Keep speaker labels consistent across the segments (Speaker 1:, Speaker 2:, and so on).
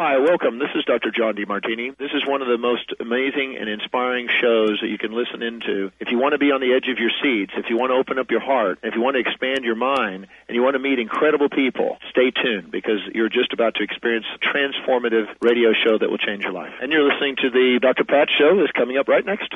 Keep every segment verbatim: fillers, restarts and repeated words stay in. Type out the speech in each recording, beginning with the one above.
Speaker 1: Hi, welcome. This is Doctor John DeMartini. This is one of the most amazing and inspiring shows that you can listen into. If you want to be on the edge of your seats, if you want to open up your heart, if you want to expand your mind, and you want to meet incredible people, stay tuned because you're just about to experience a transformative radio show that will change your life. And you're listening to the Doctor Pat Show that's coming up right next.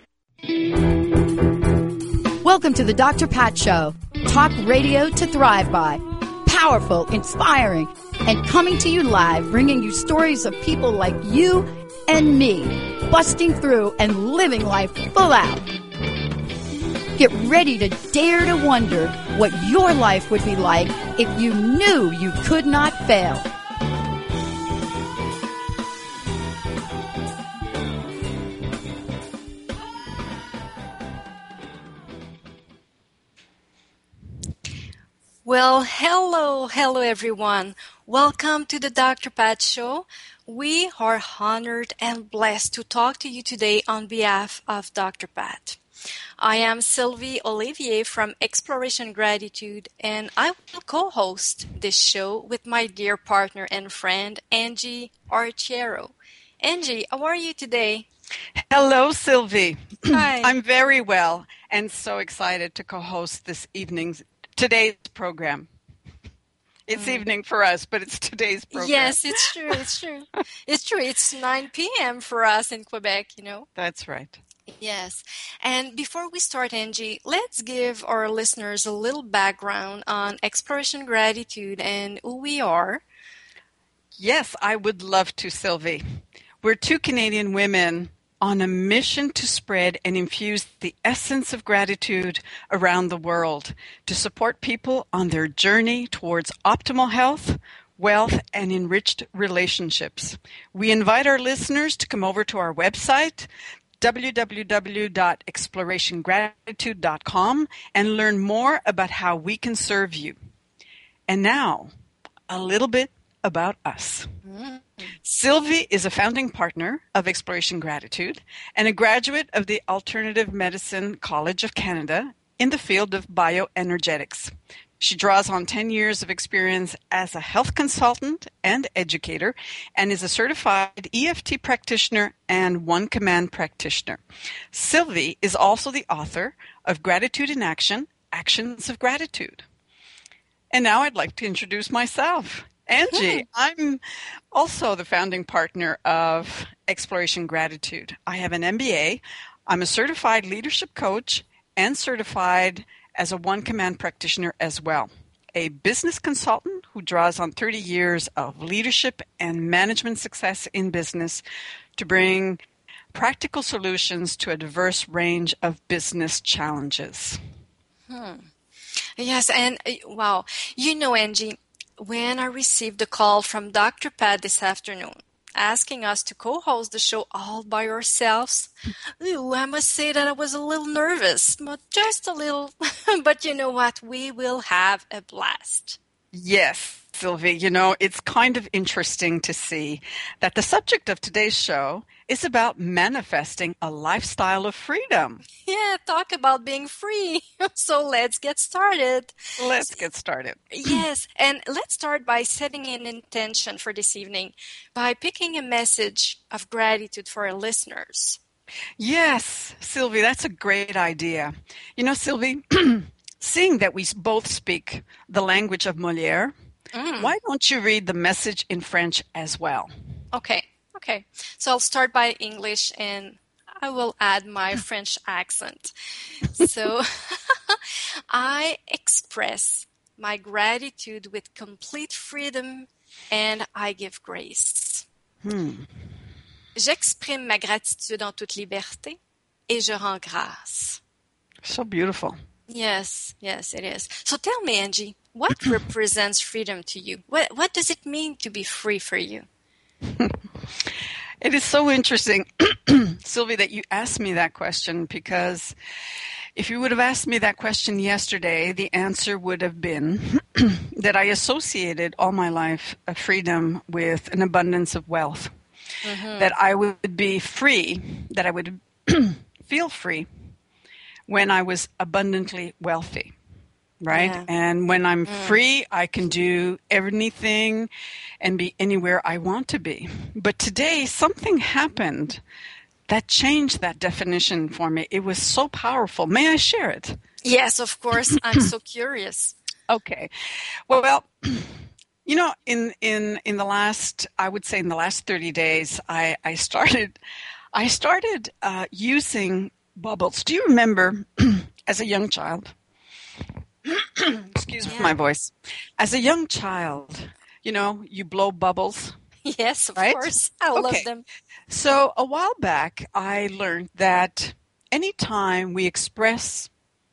Speaker 2: Welcome to the Doctor Pat Show. Talk radio to thrive by. Powerful, inspiring, and coming to you live, bringing you stories of people like you and me, busting through and living life full out. Get ready to dare to wonder what your life would be like if you knew you could not fail.
Speaker 3: Well, hello, hello everyone. Welcome to the Doctor Pat Show. We are honored and blessed to talk to you today on behalf of Doctor Pat. I am Sylvie Olivier from Exploration Gratitude, and I will co-host this show with my dear partner and friend, Angie Arciero. Angie, how are you today?
Speaker 4: Hello, Sylvie.
Speaker 3: Hi.
Speaker 4: I'm very well and so excited to co-host this evening's today's program. It's mm. evening for us, but it's today's program.
Speaker 3: Yes, it's true. It's true. It's true. It's nine p.m. for us in Quebec, you know.
Speaker 4: That's right.
Speaker 3: Yes. And before we start, Angie, let's give our listeners a little background on Exploration Gratitude and who we are.
Speaker 4: Yes, I would love to, Sylvie. We're two Canadian women on a mission to spread and infuse the essence of gratitude around the world to support people on their journey towards optimal health, wealth, and enriched relationships. We invite our listeners to come over to our website, w w w dot exploration gratitude dot com, and learn more about how we can serve you. And now, a little bit about us. Mm. Sylvie is a founding partner of Exploration Gratitude and a graduate of the Alternative Medicine College of Canada in the field of bioenergetics. She draws on ten years of experience as a health consultant and educator and is a certified E F T practitioner and One Command practitioner. Sylvie is also the author of Gratitude in Action, Actions of Gratitude. And now I'd like to introduce myself. Angie, I'm also the founding partner of Exploration Gratitude. I have an M B A. I'm a certified leadership coach and certified as a One Command practitioner as well. A business consultant who draws on thirty years of leadership and management success in business to bring practical solutions to a diverse range of business challenges.
Speaker 3: Hmm. Yes, and wow, you know, Angie, when I received a call from Doctor Pat this afternoon asking us to co-host the show all by ourselves, ooh, I must say that I was a little nervous, but just a little. But you know what? We will have a blast.
Speaker 4: Yes, Sylvie. You know, it's kind of interesting to see that the subject of today's show is about manifesting a lifestyle of freedom.
Speaker 3: Yeah, talk about being free. So let's get started.
Speaker 4: Let's get started.
Speaker 3: Yes, and let's start by setting an intention for this evening by picking a message of gratitude for our listeners.
Speaker 4: Yes, Sylvie, that's a great idea. You know, Sylvie, seeing that we both speak the language of Molière, mm. why don't you read the message in French as well?
Speaker 3: Okay. Okay, so I'll start by English and I will add my French accent. So I express my gratitude with complete freedom and I give grace.
Speaker 4: Hmm.
Speaker 3: J'exprime ma gratitude en toute liberté et je rends grâce.
Speaker 4: So beautiful.
Speaker 3: Yes, yes, it is. So tell me, Angie, what represents freedom to you? What, what does it mean to be free for you?
Speaker 4: It is so interesting, Sylvie, that you asked me that question, because if you would have asked me that question yesterday, the answer would have been that I associated all my life a freedom with an abundance of wealth, mm-hmm. that I would be free, that I would feel free when I was abundantly wealthy. right?
Speaker 3: Yeah.
Speaker 4: And when I'm
Speaker 3: Mm.
Speaker 4: free, I can do anything and be anywhere I want to be. But today, something happened that changed that definition for me. It was so powerful. May I share it?
Speaker 3: Yes, of course. I'm so curious.
Speaker 4: Okay. Well, you know, in, in, in the last, I would say in the last thirty days, I, I started, I started uh, using bubbles. Do you remember as a young child, excuse
Speaker 3: Yeah.
Speaker 4: my voice, as a young child, you know, you blow bubbles,
Speaker 3: Yes, of
Speaker 4: right?
Speaker 3: course. I love
Speaker 4: Okay.
Speaker 3: them.
Speaker 4: So a while back, I learned that anytime we express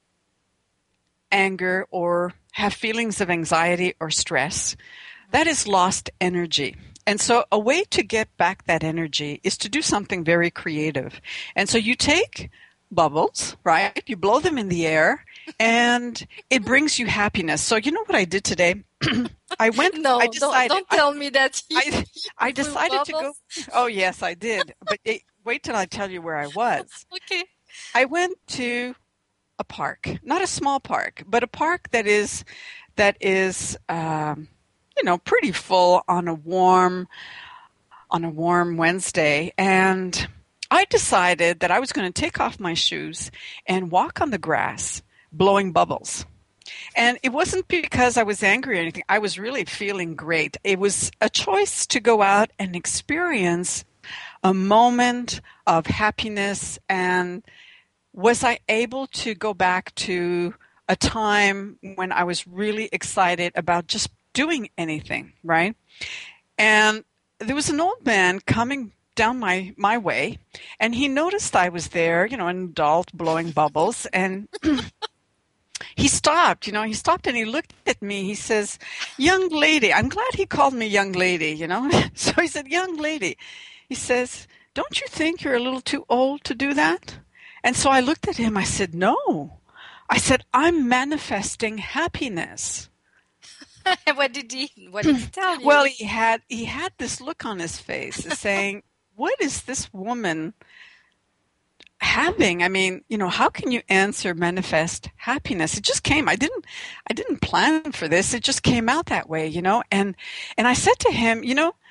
Speaker 4: anger or have feelings of anxiety or stress, that is lost energy. And so a way to get back that energy is to do something very creative. And so you take bubbles, right? You blow them in the air and it brings you happiness. So you know what I did today? I went,
Speaker 3: No,
Speaker 4: I
Speaker 3: don't,
Speaker 4: decided,
Speaker 3: don't tell me that you,
Speaker 4: I, I
Speaker 3: you blew
Speaker 4: decided to go,
Speaker 3: bubbles.
Speaker 4: oh yes, I did. But it, wait till I tell you where I was.
Speaker 3: Okay.
Speaker 4: I went to a park, not a small park, but a park that is, that is, um, you know, pretty full on a warm, on a warm Wednesday. And I decided that I was going to take off my shoes and walk on the grass, blowing bubbles. And it wasn't because I was angry or anything. I was really feeling great. It was a choice to go out and experience a moment of happiness. And was I able to go back to a time when I was really excited about just doing anything, right? And there was an old man coming down my, my way, and he noticed I was there, you know, an adult blowing bubbles, and he stopped, you know, he stopped and he looked at me. He says, young lady, I'm glad he called me young lady, you know. So he said, young lady. He says, don't you think you're a little too old to do that? And so I looked at him. I said, no. I said, I'm manifesting happiness.
Speaker 3: What did he, what did he tell you?
Speaker 4: Well, he had, he had this look on his face saying, what is this woman having? I mean, you know, how can you answer manifest happiness? It just came. I didn't, I didn't plan for this. It just came out that way, you know? And, and I said to him, you know,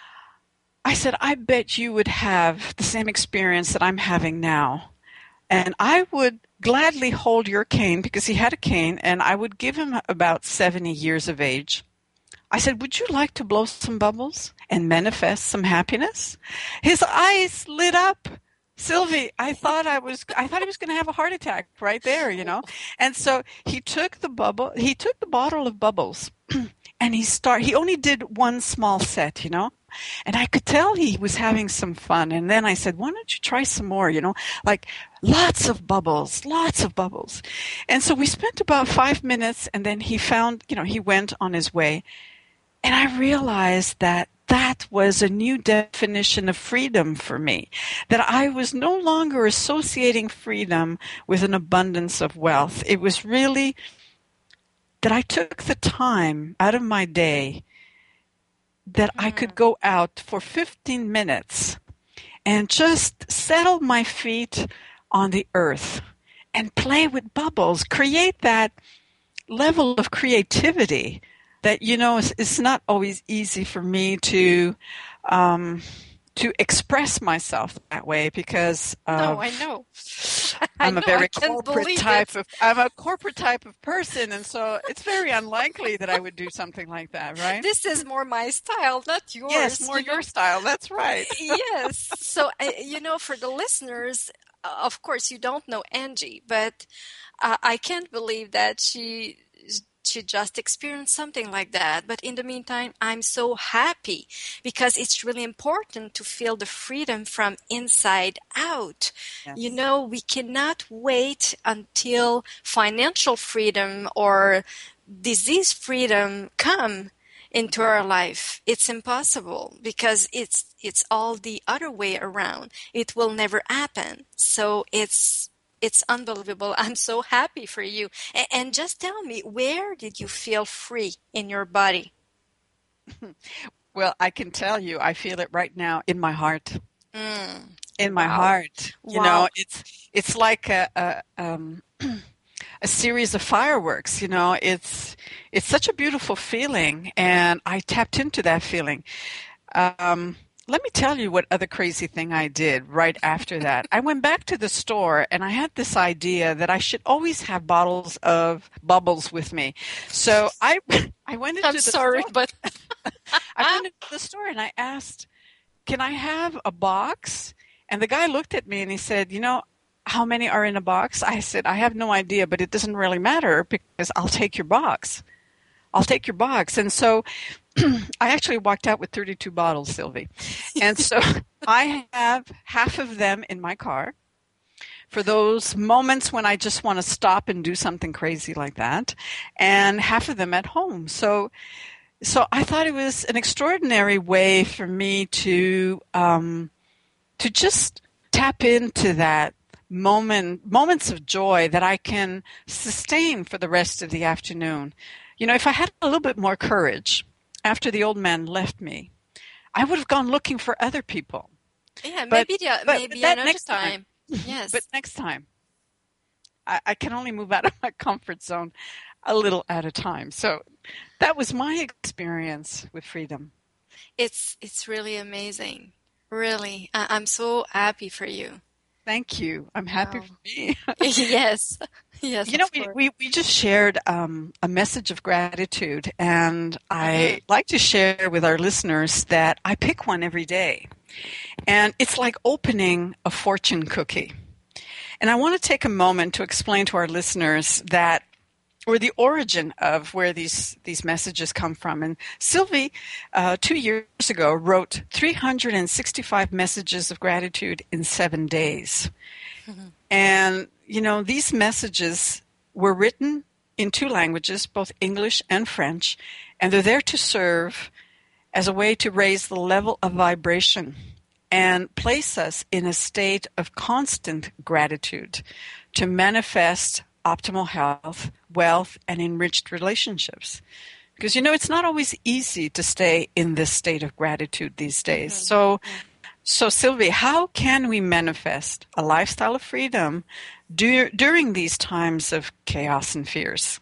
Speaker 4: I said, I bet you would have the same experience that I'm having now. And I would gladly hold your cane, because he had a cane, and I would give him about seventy years of age. I said, would you like to blow some bubbles and manifest some happiness? His eyes lit up. Sylvie, I thought I was, I thought he was going to have a heart attack right there, you know? And so he took the bubble, he took the bottle of bubbles and he start, he only did one small set, you know? And I could tell he was having some fun. And then I said, why don't you try some more, you know? Like lots of bubbles, lots of bubbles. And so we spent about five minutes and then he found, you know, he went on his way. And I realized that that was a new definition of freedom for me, that I was no longer associating freedom with an abundance of wealth. It was really that I took the time out of my day that I could go out for fifteen minutes and just settle my feet on the earth and play with bubbles, create that level of creativity that, you know, it's, it's not always easy for me to um, to express myself that way because of,
Speaker 3: no, I know.
Speaker 4: I'm
Speaker 3: I
Speaker 4: a
Speaker 3: know,
Speaker 4: very
Speaker 3: I can't
Speaker 4: corporate
Speaker 3: believe
Speaker 4: type
Speaker 3: it.
Speaker 4: of I'm a corporate type of person, and so it's very unlikely that I would do something like that, right?
Speaker 3: This is more my style, not yours.
Speaker 4: Yes, more
Speaker 3: you know?
Speaker 4: your style. That's right.
Speaker 3: Yes. So, uh, you know, for the listeners, uh, of course, you don't know Angie, but uh, I can't believe that she she just experienced something like that. But in the meantime, I'm so happy because it's really important to feel the freedom from inside out.
Speaker 4: Yes.
Speaker 3: You know, we cannot wait until financial freedom or disease freedom come into our life. It's impossible because it's it's all the other way around. It will never happen. So it's it's unbelievable. I'm so happy for you. And, and just tell me, where did you feel free in your body?
Speaker 4: Well, I can tell you, I feel it right now in my heart.
Speaker 3: Mm.
Speaker 4: In my
Speaker 3: Wow.
Speaker 4: heart, you
Speaker 3: Wow.
Speaker 4: know, it's it's like a, a um. a series of fireworks. You know, it's it's such a beautiful feeling, and I tapped into that feeling. Um, let me tell you what other crazy thing I did right after that. I went back to the store, and I had this idea that I should always have bottles of bubbles with me. So I I went into
Speaker 3: I'm
Speaker 4: the
Speaker 3: sorry,
Speaker 4: store.
Speaker 3: but
Speaker 4: I went into the store and I asked, "Can I have a box?" And the guy looked at me and he said, "You know, how many are in a box?" I said, "I have no idea, but it doesn't really matter because I'll take your box. I'll take your box." And so I actually walked out with thirty-two bottles, Sylvie. And so I have half of them in my car for those moments when I just want to stop and do something crazy like that, and half of them at home. So so I thought it was an extraordinary way for me to um, to just tap into that moment, moments of joy that I can sustain for the rest of the afternoon. You know, if I had a little bit more courage after the old man left me, I would have gone looking for other people.
Speaker 3: yeah,
Speaker 4: But-
Speaker 3: maybe the,
Speaker 4: but-
Speaker 3: maybe
Speaker 4: but that
Speaker 3: another
Speaker 4: next time.
Speaker 3: time. Yes.
Speaker 4: But next time, I, I can only move out of my comfort zone a little at a time. So that was my experience with freedom.
Speaker 3: It's it's really amazing. Really, I, I'm so happy for you.
Speaker 4: Thank you. I'm happy
Speaker 3: Wow.
Speaker 4: for me.
Speaker 3: yes, yes.
Speaker 4: You know,
Speaker 3: of
Speaker 4: we,
Speaker 3: course.
Speaker 4: we, we just shared um, a message of gratitude, and I
Speaker 3: Mhm.
Speaker 4: like to share with our listeners that I pick one every day. And it's like opening a fortune cookie. And I want to take a moment to explain to our listeners that, or the origin of where these, these messages come from. And Sylvie, uh, two years ago, wrote three hundred sixty-five messages of gratitude in seven days. And, you know, these messages were written in two languages, both English and French, and they're there to serve as a way to raise the level of vibration and place us in a state of constant gratitude to manifest optimal health, wealth, and enriched relationships. Because, you know, it's not always easy to stay in this state of gratitude these days.
Speaker 3: Mhm.
Speaker 4: So, so Sylvie, how can we manifest a lifestyle of freedom dur- during these times of chaos and fears?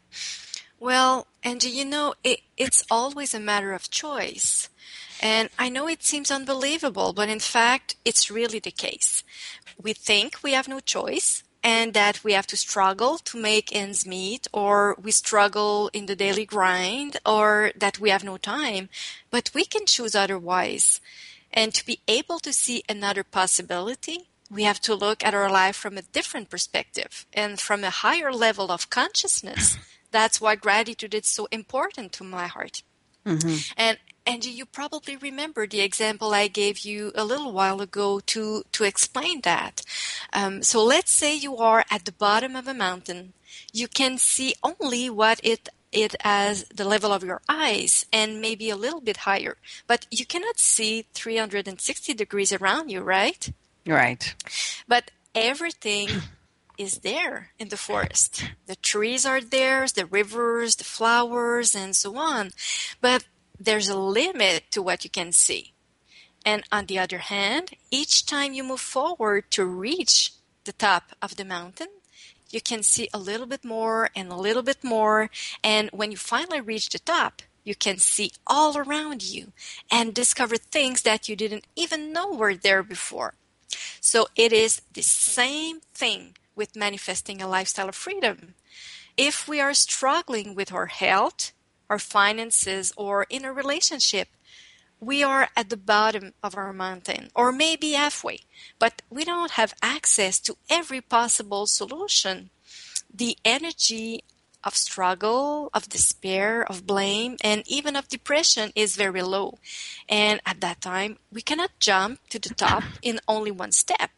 Speaker 3: Well, Angie, you know, it, it's always a matter of choice. And I know it seems unbelievable, but in fact, it's really the case. We think we have no choice and that we have to struggle to make ends meet, or we struggle in the daily grind, or that we have no time, but we can choose otherwise. And to be able to see another possibility, we have to look at our life from a different perspective and from a higher level of consciousness. That's why gratitude is so important to my heart.
Speaker 4: Mm-hmm.
Speaker 3: And and you probably remember the example I gave you a little while ago to, to explain that. Um, so let's say you are at the bottom of a mountain. You can see only what it it as the level of your eyes and maybe a little bit higher. But you cannot see three hundred sixty degrees around you, right?
Speaker 4: Right.
Speaker 3: But everything is there in the forest. The trees are there, the rivers, the flowers, and so on. But there's a limit to what you can see. And on the other hand, each time you move forward to reach the top of the mountain, you can see a little bit more and a little bit more. And when you finally reach the top, you can see all around you and discover things that you didn't even know were there before. So it is the same thing with manifesting a lifestyle of freedom. If we are struggling with our health, our finances, or in a relationship, we are at the bottom of our mountain, or maybe halfway, but we don't have access to every possible solution. The energy of struggle, of despair, of blame, and even of depression is very low. And at that time, we cannot jump to the top in only one step.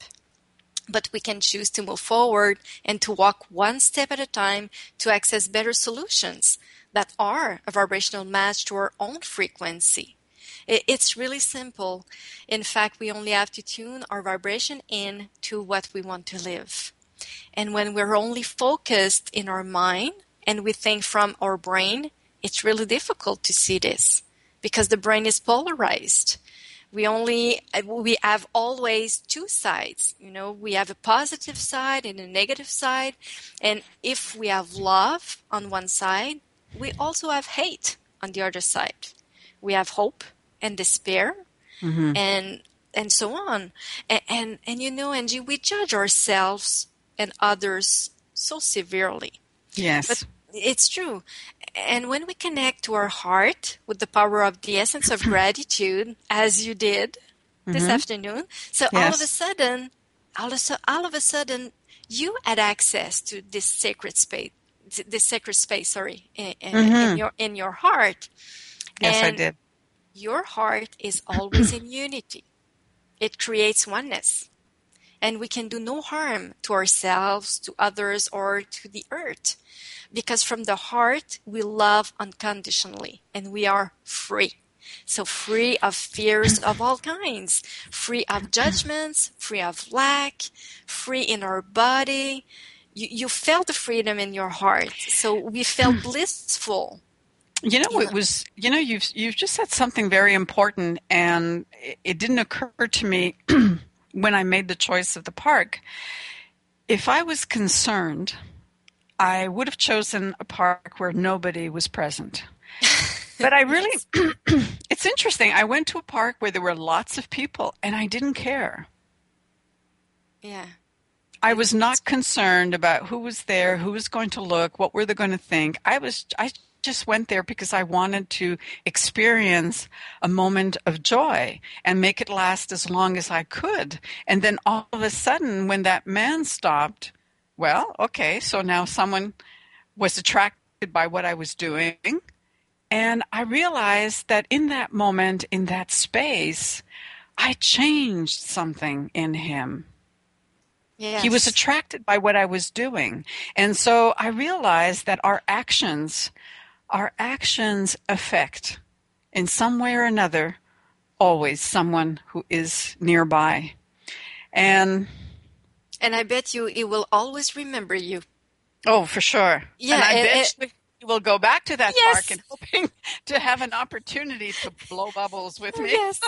Speaker 3: But we can choose to move forward and to walk one step at a time to access better solutions that are a vibrational match to our own frequency. It's really simple. In fact, we only have to tune our vibration in to what we want to live. And when we're only focused in our mind and we think from our brain, it's really difficult to see this because the brain is polarized. We only, we have always two sides. You know, we have a positive side and a negative side. And if we have love on one side, we also have hate on the other side. We have hope and despair, mm-hmm. and and so on. And, and, and you know, Angie, we judge ourselves and others so severely.
Speaker 4: Yes.
Speaker 3: But it's true. And when we connect to our heart with the power of the essence of gratitude, as you did this mm-hmm. afternoon, so yes. all of a sudden, all of, all of a sudden, you had access to this sacred space, this sacred space, sorry, in, mm-hmm. in your in your heart.
Speaker 4: Yes,
Speaker 3: and
Speaker 4: I did.
Speaker 3: Your heart is always in unity. It creates oneness. And we can do no harm to ourselves, to others, or to the earth. Because from the heart, we love unconditionally. And we are free. So free of fears of all kinds. Free of judgments. Free of lack. Free in our body. You, you felt the freedom in your heart. So we felt blissful.
Speaker 4: You know, it was, you know, you've, you've just said something very important, and it, it didn't occur to me when I made the choice of the park. If I was concerned, I would have chosen a park where nobody was present. But I really, it's interesting. I went to a park where there were lots of people, and I didn't care.
Speaker 3: Yeah.
Speaker 4: I was not concerned about who was there, who was going to look, what were they going to think. I was, I just went there because I wanted to experience a moment of joy and make it last as long as I could. And then all of a sudden, when that man stopped, well, okay, so now someone was attracted by what I was doing. And I realized that in that moment, in that space, I changed something in him.
Speaker 3: Yes.
Speaker 4: He was attracted by what I was doing. And so I realized that our actions, our actions affect, in some way or another, always someone who is nearby. And
Speaker 3: and I bet you he will always remember you.
Speaker 4: Oh, for sure.
Speaker 3: Yeah,
Speaker 4: and I
Speaker 3: and,
Speaker 4: bet
Speaker 3: and,
Speaker 4: you will go back to that
Speaker 3: yes.
Speaker 4: park and hoping to have an opportunity to blow bubbles with me.
Speaker 3: Yes.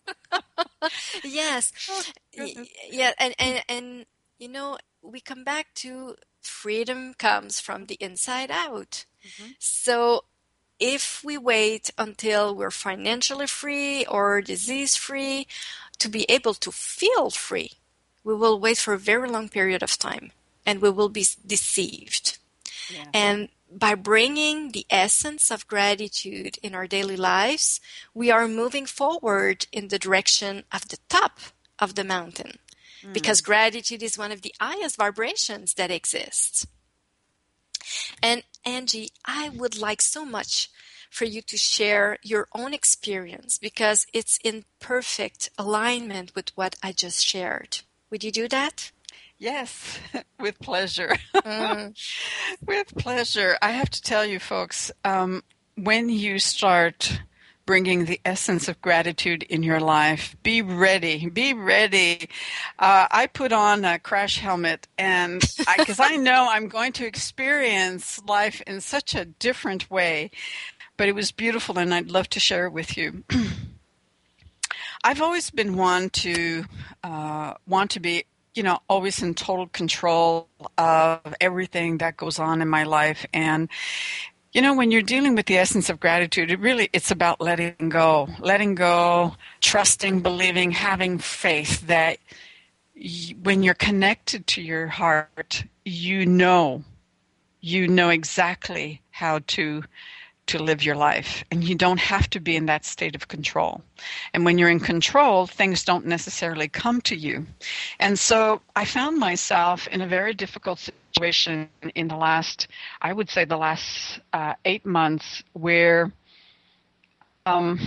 Speaker 3: Yes.
Speaker 4: Oh,
Speaker 3: yeah, and, and and you know, we come back to freedom comes from the inside out. Mm-hmm. So if we wait until we're financially free or disease free to be able to feel free, we will wait for a very long period of time and we will be deceived. Yeah. And by bringing the essence of gratitude in our daily lives, we are moving forward in the direction of the top of the mountain. Mm. Because gratitude is one of the highest vibrations that exists. And Angie, I would like so much for you to share your own experience because it's in perfect alignment with what I just shared. Would you do that?
Speaker 4: Yes, with pleasure.
Speaker 3: Mm.
Speaker 4: With pleasure. I have to tell you, folks, um, when you start bringing the essence of gratitude in your life, be ready. Be ready. Uh, I put on a crash helmet, and because I, I know I'm going to experience life in such a different way, but it was beautiful, and I'd love to share it with you. I've always been one to uh, want to be, you know, always in total control of everything that goes on in my life. And, you know, when you're dealing with the essence of gratitude, it really, it's about letting go, letting go, trusting, believing, having faith that y- when you're connected to your heart, you know, you know exactly how to to live your life, and you don't have to be in that state of control. And when you're in control, things don't necessarily come to you. And so I found myself in a very difficult situation in the last, I would say the last uh, eight months where um,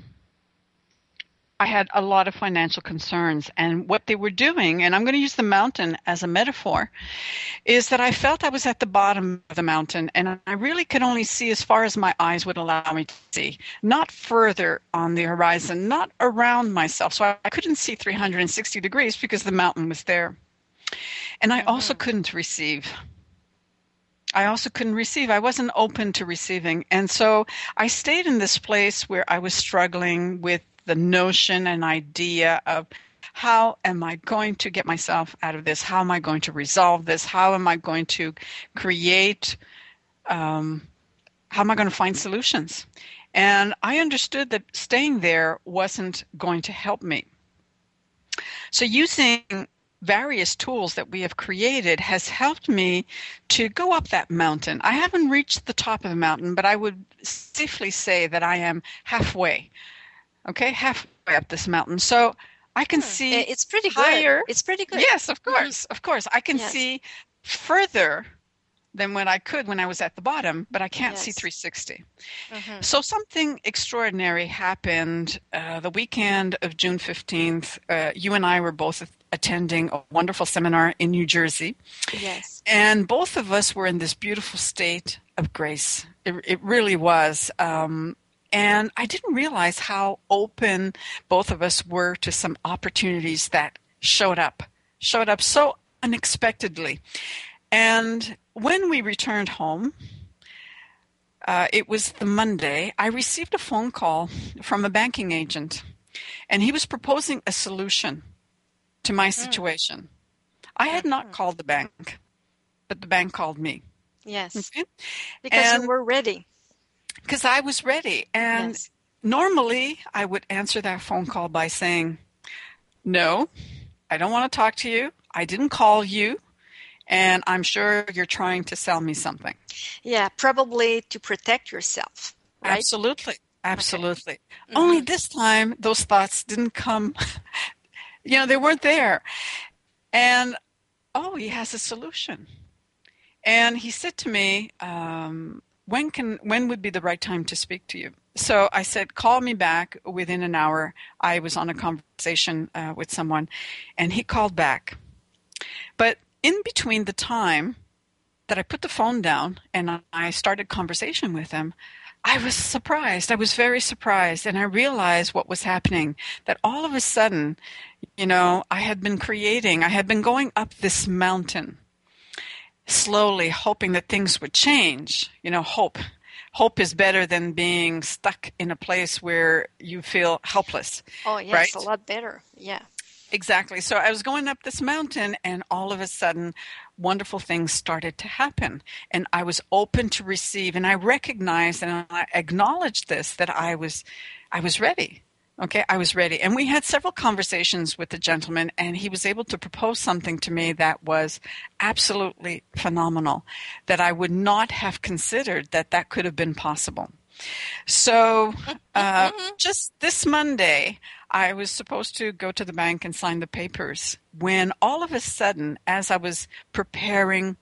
Speaker 4: I had a lot of financial concerns. And what they were doing, and I'm going to use the mountain as a metaphor, is that I felt I was at the bottom of the mountain, and I really could only see as far as my eyes would allow me to see, not further on the horizon, not around myself. So I couldn't see three hundred sixty degrees because the mountain was there. And I mm-hmm. also couldn't receive. I also couldn't receive. I wasn't open to receiving. And so I stayed in this place where I was struggling with the notion and idea of how am I going to get myself out of this? How am I going to resolve this? How am I going to create, um, how am I going to find solutions? And I understood that staying there wasn't going to help me. So using various tools that we have created has helped me to go up that mountain. I haven't reached the top of the mountain, but I would safely say that I am halfway, okay, halfway up this mountain. So I can
Speaker 3: Hmm.
Speaker 4: see
Speaker 3: It's pretty
Speaker 4: higher.
Speaker 3: good. It's pretty good.
Speaker 4: Yes, of course, of course. I can
Speaker 3: Yes.
Speaker 4: see further than what I could when I was at the bottom, but I can't see
Speaker 3: Yes.
Speaker 4: three sixty.
Speaker 3: Mhm.
Speaker 4: So something extraordinary happened uh, the weekend of June fifteenth. Uh, you and I were both attending a wonderful seminar in New Jersey,
Speaker 3: Yes.
Speaker 4: and both of us were in this beautiful state of grace. It, it really was. Um, and I didn't realize how open both of us were to some opportunities that showed up, showed up so unexpectedly. And when we returned home, uh, it was the Monday, I received a phone call from a banking agent, and he was proposing a solution to my situation. I had not called the bank, but the bank called me.
Speaker 3: Yes.
Speaker 4: Okay?
Speaker 3: Because
Speaker 4: And-
Speaker 3: you were ready.
Speaker 4: Because I was ready. And
Speaker 3: Yes.
Speaker 4: normally I would answer that phone call by saying, no, I don't want to talk to you. I didn't call you. And I'm sure you're trying to sell me something.
Speaker 3: Yeah, probably to protect yourself, right?
Speaker 4: Absolutely. Absolutely. Only this time, those thoughts didn't come, you know, they weren't there. And, oh, he has a solution. And he said to me, um, when can when would be the right time to speak to you? So I said, call me back within an hour. I was on a conversation uh, with someone, and he called back. But in between the time that I put the phone down and I started conversation with him, I was surprised. I was very surprised. And I realized what was happening, that all of a sudden, you know, I had been creating, I had been going up this mountain slowly, hoping that things would change. You know, hope. Hope is better than being stuck in a place where you feel helpless.
Speaker 3: Oh, yes,
Speaker 4: right?
Speaker 3: a lot better. Yeah.
Speaker 4: Exactly. So I was going up this mountain, and all of a sudden, wonderful things started to happen. And I was open to receive, and I recognized and I acknowledged this, that I was, I was ready. Okay, I was ready. And we had several conversations with the gentleman, and he was able to propose something to me that was absolutely phenomenal, that I would not have considered that that could have been possible. So uh, just this Monday, I was supposed to go to the bank and sign the papers, when all of a sudden, as I was preparing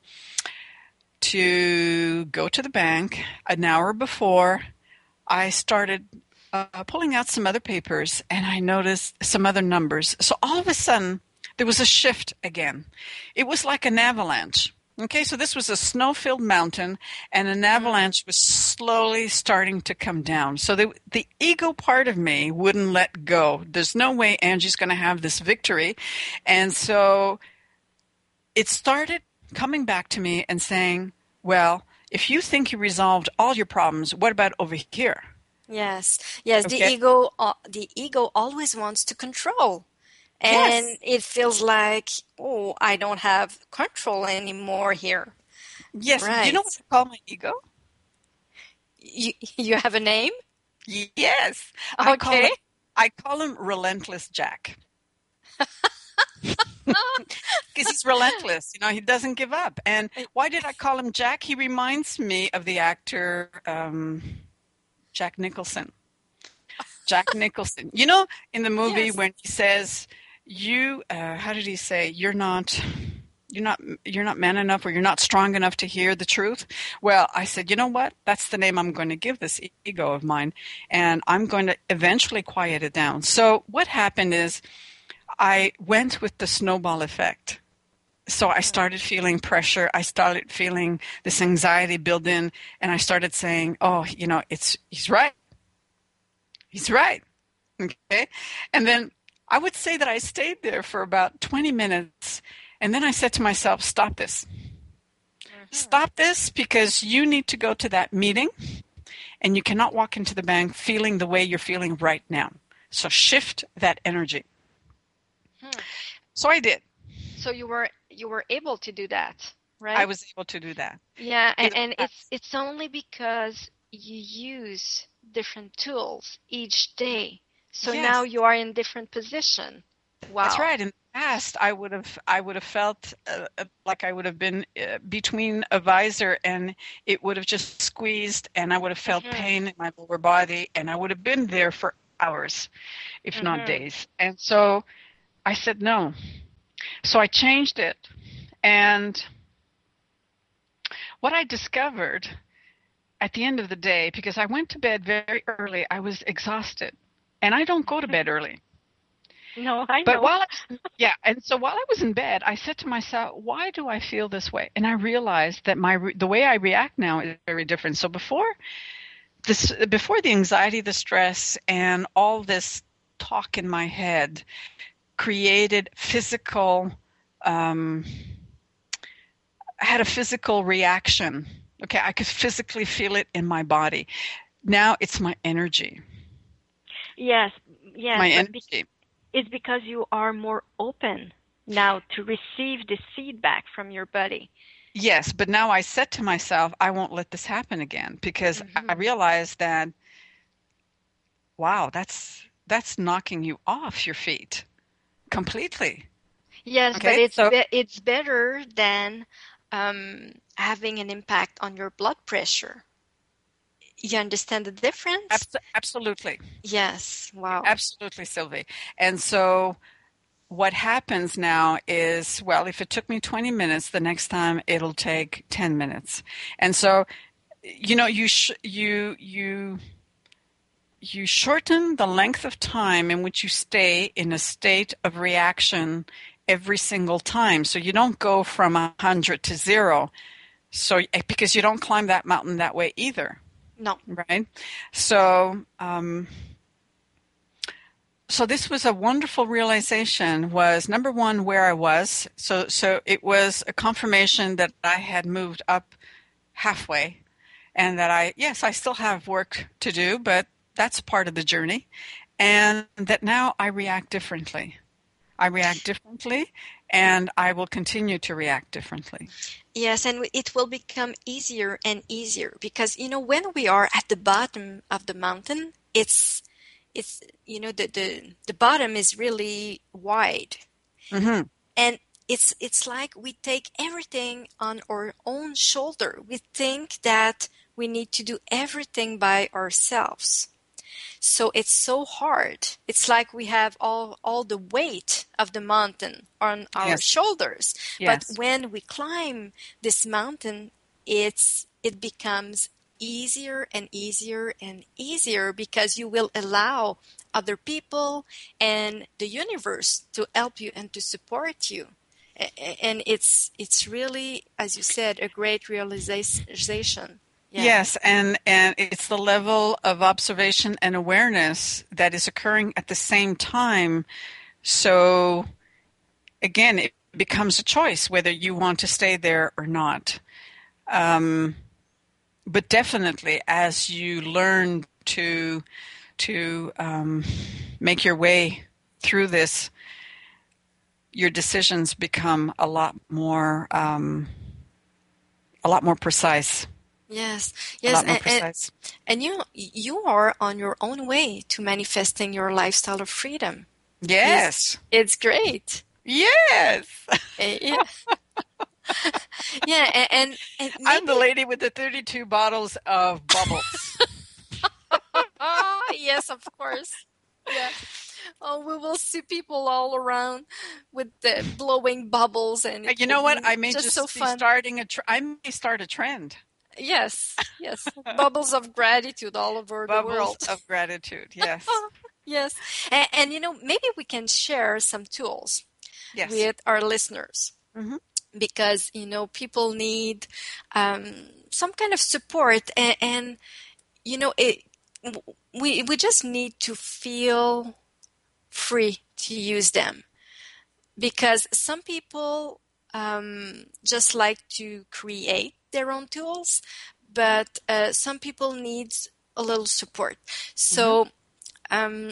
Speaker 4: to go to the bank an hour before, I started uh, pulling out some other papers, and I noticed some other numbers. So all of a sudden, there was a shift again. It was like an avalanche. Okay, so this was a snow-filled mountain, and an avalanche was slowly starting to come down. So the, the ego part of me wouldn't let go. There's no way Angie's going to have this victory. And so it started coming back to me and saying, well, if you think you resolved all your problems, what about over here?
Speaker 3: Yes. Yes, the
Speaker 4: Okay.
Speaker 3: ego uh, the ego always wants to control. And
Speaker 4: Yes.
Speaker 3: it feels like, oh, I don't have control anymore here.
Speaker 4: Yes. Do you
Speaker 3: Right.
Speaker 4: know what I call my ego?
Speaker 3: You, you have a name?
Speaker 4: Yes. I call
Speaker 3: Okay.
Speaker 4: him, I call him Relentless Jack. Because he's relentless. You know, he doesn't give up. And why did I call him Jack? He reminds me of the actor um, Jack Nicholson. Jack Nicholson. You know, in the movie
Speaker 3: Yes.
Speaker 4: when he says, you, uh, how did he say, you're not... You're not you're not man enough, or you're not strong enough to hear the truth. Well, I said, you know what? That's the name I'm going to give this ego of mine, and I'm going to eventually quiet it down. So what happened is I went with the snowball effect. So I started feeling pressure. I started feeling this anxiety build in, and I started saying, oh, you know, it's he's right. He's right. Okay. And then I would say that I stayed there for about twenty minutes. And then I said to myself, stop this. Stop this, because you need to go to that meeting, and you cannot walk into the bank feeling the way you're feeling right now. So shift that energy.
Speaker 3: Hmm.
Speaker 4: So I did.
Speaker 3: So you were you were able to do that, right?
Speaker 4: I was able to do that.
Speaker 3: Yeah, and,
Speaker 4: It-
Speaker 3: and it's it's only because you use different tools each day. So
Speaker 4: Yes.
Speaker 3: now you are in different position. Wow.
Speaker 4: That's right. In the past, I would have I would have felt uh, uh, like I would have been uh, between a visor, and it would have just squeezed, and I would have felt
Speaker 3: Mhm.
Speaker 4: pain in my lower body, and I would have been there for hours, if not
Speaker 3: Mhm.
Speaker 4: days. And so I said no. So I changed it, and what I discovered at the end of the day, because I went to bed very early, I was exhausted, and I don't go to bed early.
Speaker 3: No, I
Speaker 4: But
Speaker 3: know.
Speaker 4: while I, yeah, and so while I was in bed, I said to myself, "Why do I feel this way?" And I realized that my re- the way I react now is very different. So before this, before the anxiety, the stress, and all this talk in my head created physical, um, I had a physical reaction. Okay, I could physically feel it in my body. Now it's my energy.
Speaker 5: Yes, yes.
Speaker 4: My
Speaker 5: but be-
Speaker 4: energy.
Speaker 5: it's because you are more open now to receive this feedback from your body.
Speaker 4: Yes, but now I said to myself, I won't let this happen again, because I realized that, wow, that's that's knocking you off your feet completely.
Speaker 3: Yes,
Speaker 4: Okay,
Speaker 3: but it's
Speaker 4: so-
Speaker 3: be- it's better than um, having an impact on your blood pressure. You understand the difference?
Speaker 4: Abs- absolutely.
Speaker 3: Yes. Wow.
Speaker 4: Absolutely, Sylvie. And so what happens now is, well, if it took me twenty minutes, the next time it'll take ten minutes. And so, you know, you sh- you you you shorten the length of time in which you stay in a state of reaction every single time. So you don't go from one hundred to zero. So because you don't climb that mountain that way either.
Speaker 3: No.
Speaker 4: Right? So um So this was a wonderful realization, was number one, where I was. So so it was a confirmation that I had moved up halfway, and that I, yes, I still have work to do, but that's part of the journey. And that now I react differently. I react differently, and I will continue to react differently.
Speaker 3: Yes, and it will become easier and easier because, you know, when we are at the bottom of the mountain, it's it's you know the the, the bottom is really wide,
Speaker 4: Mm-hmm.
Speaker 3: and it's it's like we take everything on our own shoulder. We think that we need to do everything by ourselves, so it's so hard. It's like we have all all the weight of the mountain on our
Speaker 4: Yes.
Speaker 3: shoulders.
Speaker 4: Yes.
Speaker 3: But when we climb this mountain, it's it becomes easier and easier and easier because you will allow other people and the universe to help you and to support you. A- a- And it's it's really, as you said, a great realization. Yeah.
Speaker 4: Yes, and, and it's the level of observation and awareness that is occurring at the same time. So, again, it becomes a choice whether you want to stay there or not. Um, but definitely, as you learn to to um, make your way through this, your decisions become a lot more um, a lot more precise.
Speaker 3: Yes,
Speaker 4: A
Speaker 3: yes,
Speaker 4: lot more
Speaker 3: and, and,
Speaker 4: precise.
Speaker 3: and you you are on your own way to manifesting your lifestyle of freedom.
Speaker 4: Yes.
Speaker 3: It's great.
Speaker 4: Yes.
Speaker 3: Eh, Yeah, yeah, and, and, and
Speaker 4: I'm the
Speaker 3: maybe-
Speaker 4: lady with the thirty-two bottles of bubbles.
Speaker 3: Ah, yes, of course. Yeah. Oh, we will see people all around with the blowing bubbles, and it
Speaker 4: You know
Speaker 3: will
Speaker 4: what?
Speaker 3: be
Speaker 4: I may
Speaker 3: just,
Speaker 4: just,
Speaker 3: so
Speaker 4: be
Speaker 3: fun.
Speaker 4: starting a. Tr- I may start a trend.
Speaker 3: Yes, yes, bubbles of gratitude all over the
Speaker 4: Bubbles
Speaker 3: world.
Speaker 4: of gratitude. Yes.
Speaker 3: Yes, and, and you know, maybe we can share some tools
Speaker 4: Yes.
Speaker 3: with our listeners.
Speaker 4: Mhm.
Speaker 3: Because, you know, people need um, some kind of support, and, and you know, it, we we just need to feel free to use them, because some people um, just like to create their own tools, but uh, some people need a little support. So um,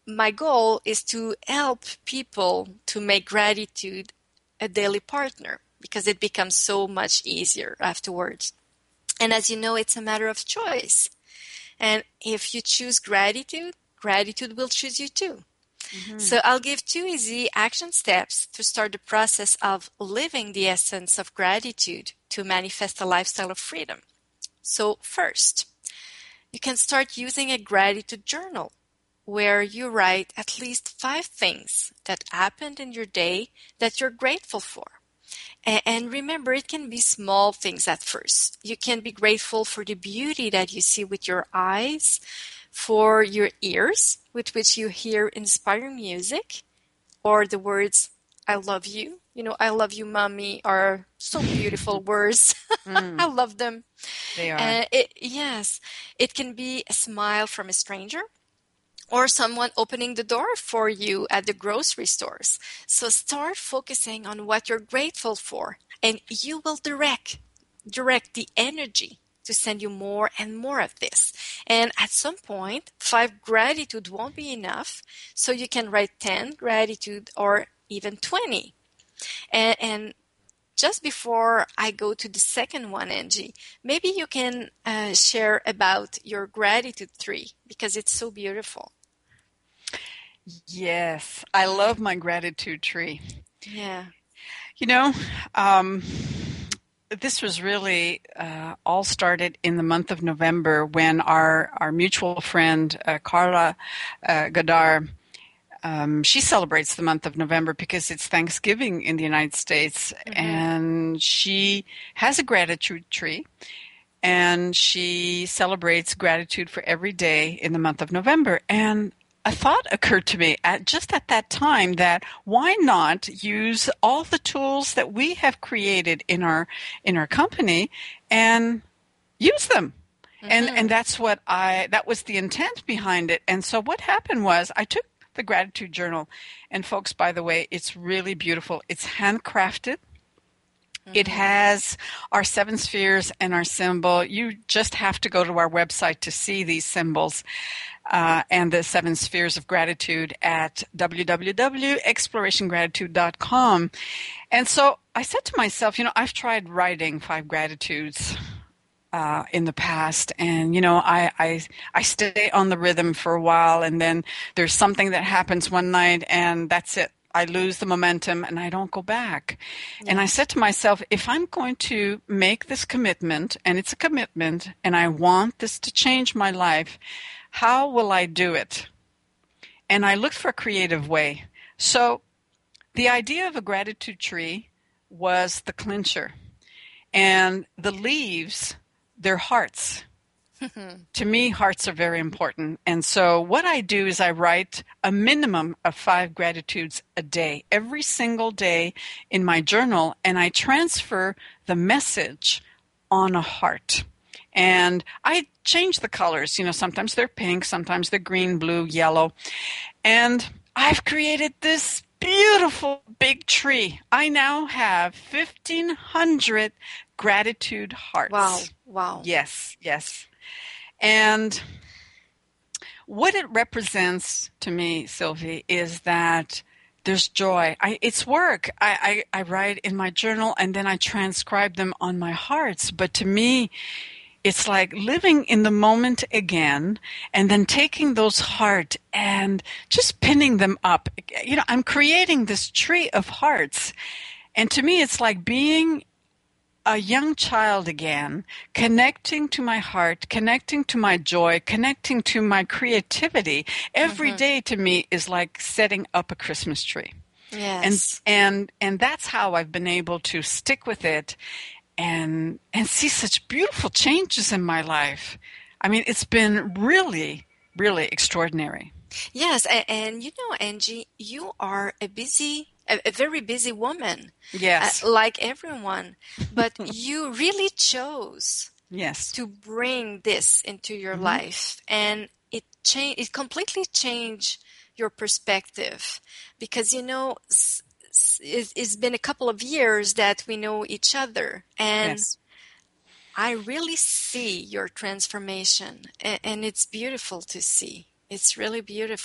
Speaker 3: my goal is to help people to make gratitude a daily partner because it becomes so much easier afterwards. And as you know, it's a matter of choice. And if you choose gratitude, gratitude will choose you too. Mm-hmm. So I'll give two easy action steps to start the process of living the essence of gratitude to manifest a lifestyle of freedom. So first, you can start using a gratitude journal where you write at least five things that happened in your day that you're grateful for. And remember, it can be small things at first. You can be grateful for the beauty that you see with your eyes, for your ears, with which you hear inspiring music, or the words, I love you. You know, I love you, mommy, are so beautiful words. Mm. I love them.
Speaker 4: They are.
Speaker 3: Uh, it, yes, it can be a smile from a stranger, or someone opening the door for you at the grocery stores. So start focusing on what you're grateful for, and you will direct direct the energy to send you more and more of this. And at some point, five gratitude won't be enough, so you can write ten gratitude or even twenty. And, and just before I go to the second one, Angie, maybe you can uh, share about your gratitude tree because it's so beautiful.
Speaker 4: Yes, I love my gratitude tree.
Speaker 3: Yeah.
Speaker 4: You know, um, this was really uh, all started in the month of November when our, our mutual friend, uh, Carla uh, Gadar, um, she celebrates the month of November because it's Thanksgiving in the United States. Mm-hmm. And she has a gratitude tree. And she celebrates gratitude for every day in the month of November. And a thought occurred to me at just at that time that why not use all the tools that we have created in our in our company and use them. Mm-hmm. And and that's what I that was the intent behind it. And so what happened was I took the gratitude journal, and folks, by the way, it's really beautiful. It's handcrafted. Mm-hmm. It has our seven spheres and our symbol. You just have to go to our website to see these symbols. Uh, and the seven spheres of gratitude at w w w dot exploration gratitude dot com. And so I said to myself, you know, I've tried writing five gratitudes uh, in the past, and you know, I, I I stay on the rhythm for a while, and then there's something that happens one night, and that's it. I lose the momentum, and I don't go back. Yeah. And I said to myself, if I'm going to make this commitment, and it's a commitment, and I want this to change my life, how will I do it? And I looked for a creative way. So the idea of a gratitude tree was the clincher. And the leaves, they're hearts. To me, hearts are very important. And so what I do is I write a minimum of five gratitudes a day, every single day in my journal, and I transfer the message on a heart. And I change the colors. You know, sometimes they're pink, sometimes they're green, blue, yellow. And I've created this beautiful big tree. I now have fifteen hundred gratitude hearts.
Speaker 3: Wow, wow.
Speaker 4: Yes, yes. And what it represents to me, Sylvie, is that there's joy. I, it's work. I, I, I write in my journal and then I transcribe them on my hearts. But to me, it's like living in the moment again and then taking those heart and just pinning them up. You know, I'm creating this tree of hearts. And to me, it's like being a young child again, connecting to my heart, connecting to my joy, connecting to my creativity. Every mm-hmm. day to me is like setting up a Christmas tree.
Speaker 3: Yes.
Speaker 4: And and and that's how I've been able to stick with it and and see such beautiful changes in my life. I mean, it's been really, really extraordinary.
Speaker 3: Yes, and, and you know, Angie, you are a busy A, a very busy woman,
Speaker 4: yes,
Speaker 3: uh, like everyone, but you really chose
Speaker 4: yes
Speaker 3: to bring this into your mm-hmm. life, and it cha- it completely changed your perspective, because you know s- s- it's been a couple of years that we know each other, and
Speaker 4: yes.
Speaker 3: I really see your transformation, and, and it's beautiful to see. It's really beautiful.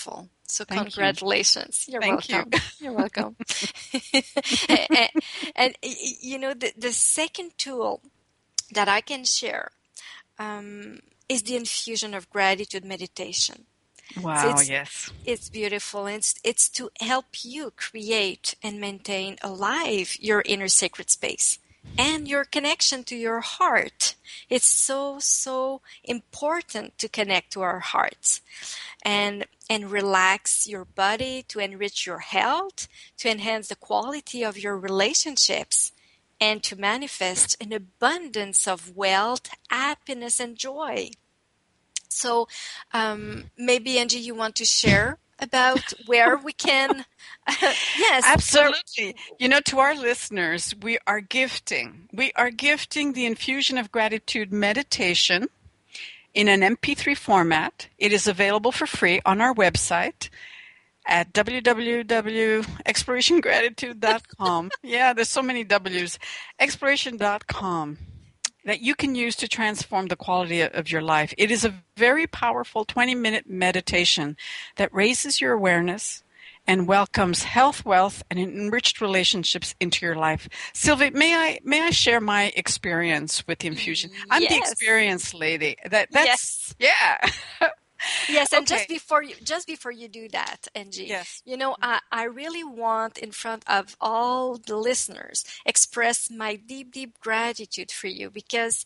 Speaker 3: So
Speaker 4: Thank
Speaker 3: congratulations.
Speaker 4: You.
Speaker 3: You're
Speaker 4: Thank
Speaker 3: welcome.
Speaker 4: you.
Speaker 3: You're welcome. and, and, you know, the, the second tool that I can share um, is the infusion of gratitude meditation.
Speaker 4: Wow,
Speaker 3: So it's,
Speaker 4: yes.
Speaker 3: It's beautiful. It's, it's to help you create and maintain alive your inner sacred space and your connection to your heart. It's so, so important to connect to our hearts and, and relax your body to enrich your health, to enhance the quality of your relationships, and to manifest an abundance of wealth, happiness, and joy. So um, maybe, Angie, you want to share about where we can... Uh, yes.
Speaker 4: Absolutely. You know, to our listeners, we are gifting. We are gifting the Infusion of Gratitude meditation in an M P three format. It is available for free on our website at w w w dot exploration gratitude dot com. Yeah, there's so many W's. exploration dot com. That you can use to transform the quality of your life. It is a very powerful twenty-minute meditation that raises your awareness and welcomes health, wealth, and enriched relationships into your life. Sylvie, may I may I share my experience with the infusion? I'm
Speaker 3: yes.
Speaker 4: the experienced lady. That that's
Speaker 3: yes.
Speaker 4: yeah.
Speaker 3: Yes, and
Speaker 4: okay.
Speaker 3: just before you just before you do that, Angie,
Speaker 4: yes.
Speaker 3: you know, I, I really want in front of all the listeners express my deep, deep gratitude for you because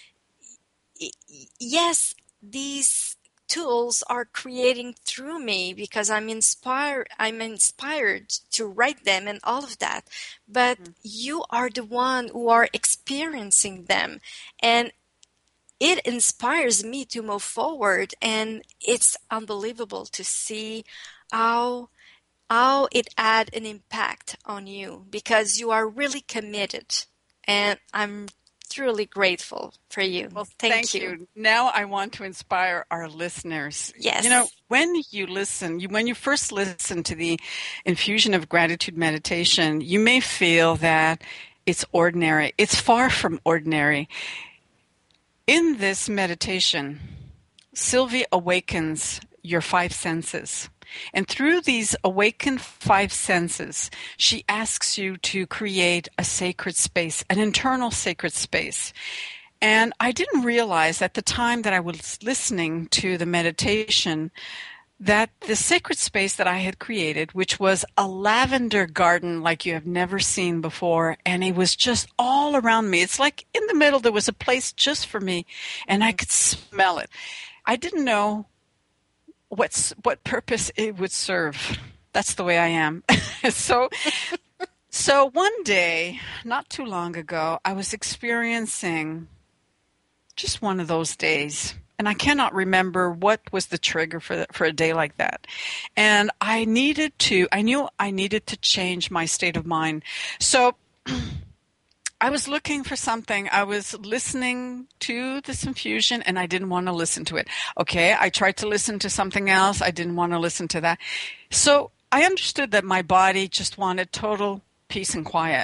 Speaker 3: yes, these tools are creating through me because I'm inspired I'm inspired to write them and all of that. But mm-hmm. you are the one who are experiencing them, and it inspires me to move forward, and it's unbelievable to see how how it had an impact on you because you are really committed, and I'm truly grateful for you.
Speaker 4: Well,
Speaker 3: thank,
Speaker 4: thank you. you. Now I want to inspire our listeners.
Speaker 3: Yes.
Speaker 4: You know, when you listen, you, when you first listen to the Infusion of Gratitude meditation, you may feel that it's ordinary. It's far from ordinary. In this meditation, Sylvie awakens your five senses. And through these awakened five senses, she asks you to create a sacred space, an internal sacred space. And I didn't realize at the time that I was listening to the meditation that the sacred space that I had created, which was a lavender garden like you have never seen before, and it was just all around me. It's like in the middle there was a place just for me, and I could smell it. I didn't know what's, what purpose it would serve. That's the way I am. so, so one day, not too long ago, I was experiencing just one of those days. And I cannot remember what was the trigger for the, for a day like that. And I needed to, I knew I needed to change my state of mind. So I was looking for something. I was listening to this infusion and I didn't want to listen to it. Okay, I tried to listen to something else. I didn't want to listen to that. So I understood that my body just wanted total peace and quiet.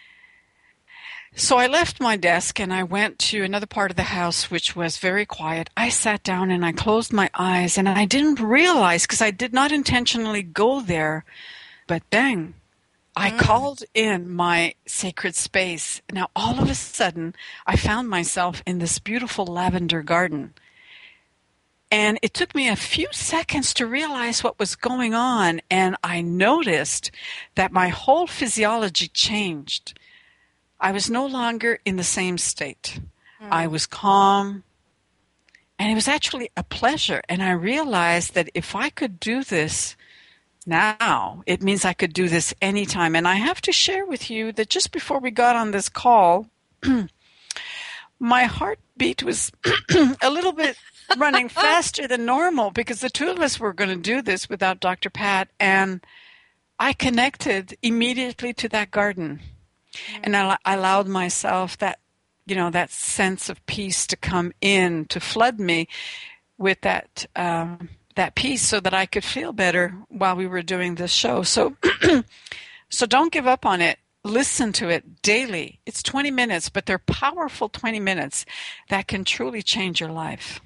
Speaker 4: So I left my desk and I went to another part of the house which was very quiet. I sat down and I closed my eyes and I didn't realize, because I did not intentionally go there, but bang, I mm. called in my sacred space. Now all of a sudden I found myself in this beautiful lavender garden. And it took me a few seconds to realize what was going on, and I noticed that my whole physiology changed. I was no longer in the same state. Mm. I was calm, and it was actually a pleasure. And I realized that if I could do this now, it means I could do this anytime. And I have to share with you that just before we got on this call, my heartbeat was a little bit running faster than normal because the two of us were going to do this without Doctor Pat. And I connected immediately to that garden. And I, I allowed myself that, you know, that sense of peace to come in, to flood me with that um, that peace so that I could feel better while we were doing this show. So, so don't give up on it. Listen to it daily. It's twenty minutes, but they're powerful twenty minutes that can truly change your life.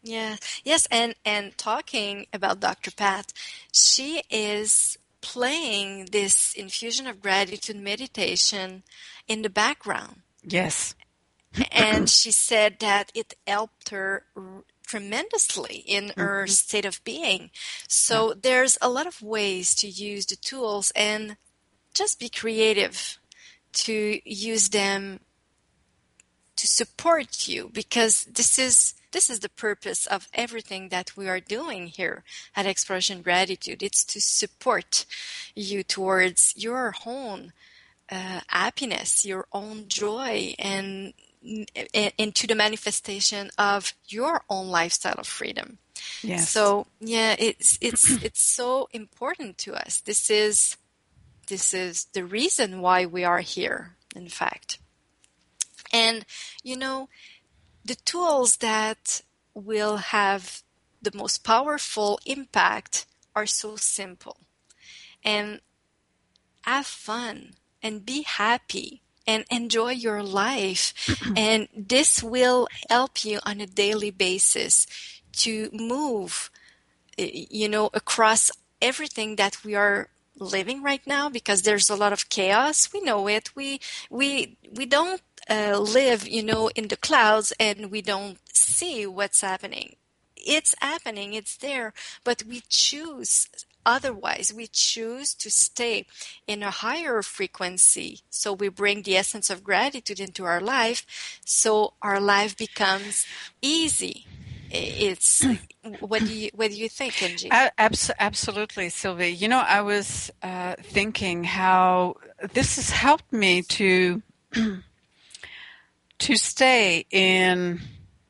Speaker 3: Yeah. Yes. And, and talking about Doctor Pat, she is playing this infusion of gratitude meditation in the background.
Speaker 4: Yes.
Speaker 3: And she said that it helped her r- tremendously in her
Speaker 4: Mm-hmm.
Speaker 3: state of being. So yeah. There's a lot of ways to use the tools, and just be creative to use them to support you, because this is this is the purpose of everything that we are doing here at Exploration Gratitude. It's to support you towards your own uh, happiness, your own joy, and into the manifestation of your own lifestyle of freedom.
Speaker 4: Yes.
Speaker 3: So yeah, it's it's it's so important to us. This is this is the reason why we are here, in fact. And you know, the tools that will have the most powerful impact are so simple. And have fun and be happy and enjoy your life. And this will help you on a daily basis to move, you know, across everything that we are living right now, because there's a lot of chaos. We know it. We we we don't uh, live, you know, in the clouds, and we don't see what's happening. It's happening. It's there, but we choose otherwise. We choose to stay in a higher frequency. So we bring the essence of gratitude into our life, so our life becomes easy. It's what do you what do you think, Angie?
Speaker 4: Abs- absolutely, Sylvie. You know, I was uh, thinking how this has helped me to to stay in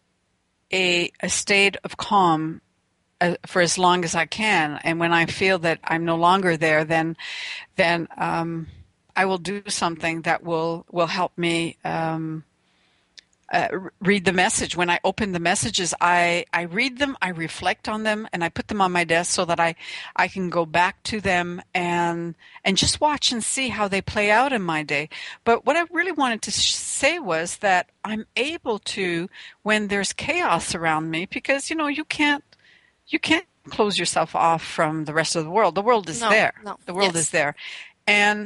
Speaker 4: a a state of calm uh, for as long as I can, and when I feel that I'm no longer there, then then um, I will do something that will will help me. Um, Uh, read the message. When I open the messages, I, I read them, I reflect on them, and I put them on my desk so that I, I can go back to them and and just watch and see how they play out in my day. But what I really wanted to sh- say was that I'm able to, when there's chaos around me, because you know you can't you can't close yourself off from the rest of the world. The world is
Speaker 3: no,
Speaker 4: there.
Speaker 3: No.
Speaker 4: The world
Speaker 3: yes.
Speaker 4: is there, and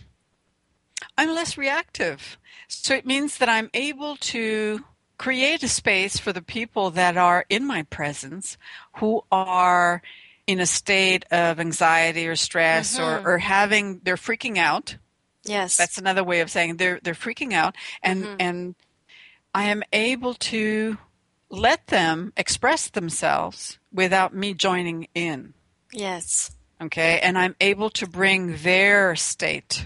Speaker 4: I'm less reactive. So it means that I'm able to create a space for the people that are in my presence who are in a state of anxiety or stress mm-hmm. or, or having, they're freaking out.
Speaker 3: Yes.
Speaker 4: That's another way of saying they're, they're freaking out. And, mm-hmm. and I am able to let them express themselves without me joining in.
Speaker 3: Yes.
Speaker 4: Okay. And I'm able to bring their state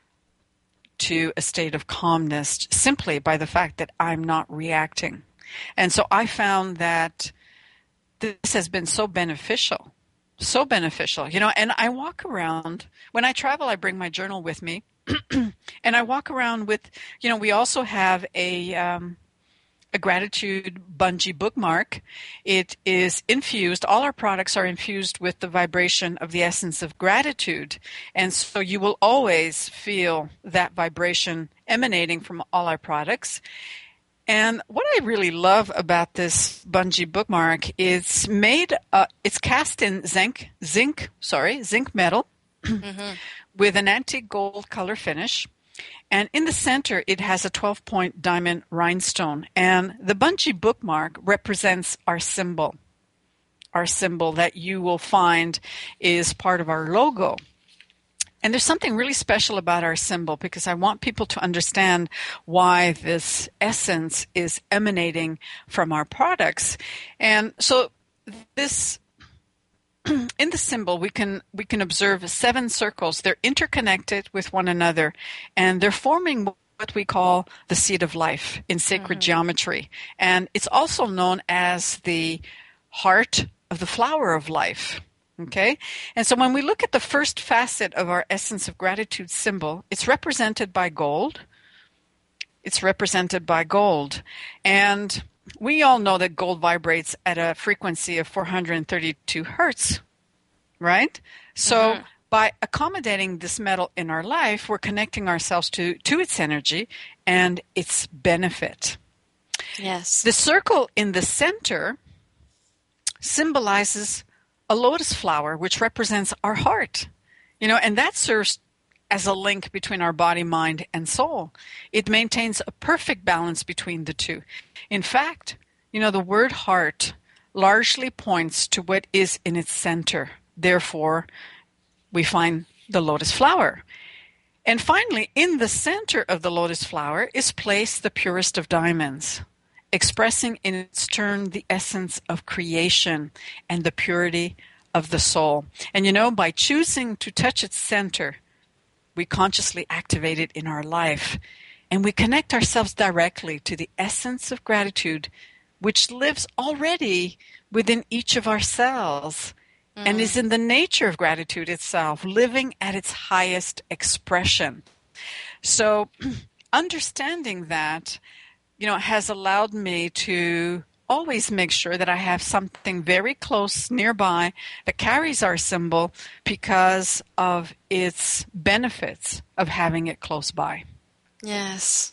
Speaker 4: to a state of calmness simply by the fact that I'm not reacting. And so I found that this has been so beneficial, so beneficial, you know, and I walk around, when I travel, I bring my journal with me and I walk around with, you know, we also have a, um, a gratitude bungee bookmark. It is infused. All our products are infused with the vibration of the essence of gratitude. And so you will always feel that vibration emanating from all our products. And what I really love about this bungee bookmark is made, uh, it's cast in zinc, zinc, sorry, zinc metal mm-hmm. with an antique gold color finish. And in the center, it has a twelve-point diamond rhinestone. And the bungee bookmark represents our symbol, our symbol that you will find is part of our logo. And there's something really special about our symbol, because I want people to understand why this essence is emanating from our products. And so this... in the symbol, we can we can observe seven circles. They're interconnected with one another, and they're forming what we call the seed of life in sacred mm-hmm. geometry. And it's also known as the heart of the flower of life. Okay? And so when we look at the first facet of our essence of gratitude symbol, it's represented by gold. It's represented by gold. And we all know that gold vibrates at a frequency of four hundred thirty-two hertz, right? So mm-hmm. by accommodating this metal in our life, we're connecting ourselves to, to its energy and its benefit.
Speaker 3: Yes.
Speaker 4: The circle in the center symbolizes a lotus flower, which represents our heart. You know, and that serves as a link between our body, mind, and soul. It maintains a perfect balance between the two. In fact, you know, the word heart largely points to what is in its center. Therefore, we find the lotus flower. And finally, in the center of the lotus flower is placed the purest of diamonds, expressing in its turn the essence of creation and the purity of the soul. And you know, by choosing to touch its center, we consciously activate it in our life, and we connect ourselves directly to the essence of gratitude, which lives already within each of our cells mm. and is in the nature of gratitude itself, living at its highest expression. So understanding that, you know, has allowed me to always make sure that I have something very close nearby that carries our symbol because of its benefits of having it close by.
Speaker 3: Yes.